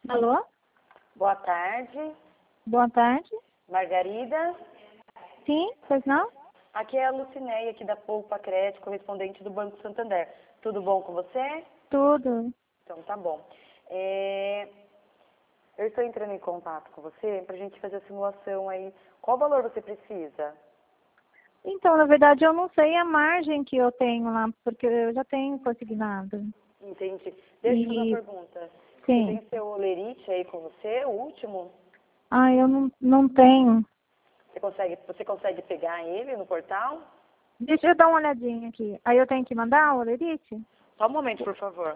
Alô? Boa tarde, Boa tarde. Margarida. Sim, pois não? Aqui é a Lucinéia, aqui da Poupa Crédito, correspondente do Banco Santander. Tudo bom com você? Tudo. Então tá bom. Eu estou entrando em contato com você para a gente fazer a simulação aí. Qual valor você precisa? Então, na verdade, eu não sei a margem que eu tenho lá, porque eu já tenho consignado. Entendi. Deixa eu fazer uma E, pergunta. Você sim. tem seu olerite aí com você, o último? Ah, eu não tenho. Você consegue pegar ele no portal? Deixa eu dar uma olhadinha aqui. Aí eu tenho que mandar o olerite? Só um momento, por favor.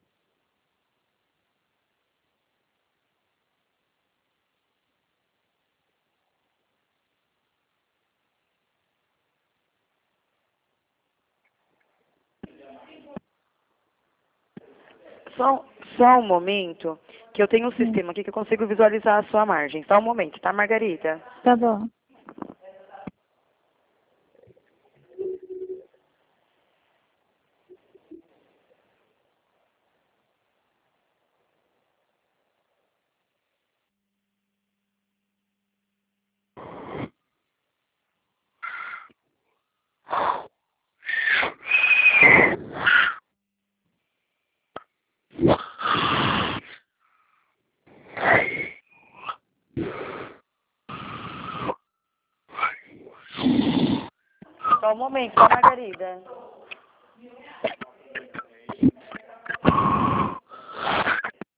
Só um momento, que eu tenho um sistema aqui que eu consigo visualizar a sua margem. Só um momento, tá, Margarida? Tá bom. Só um momento, tá, Margarida?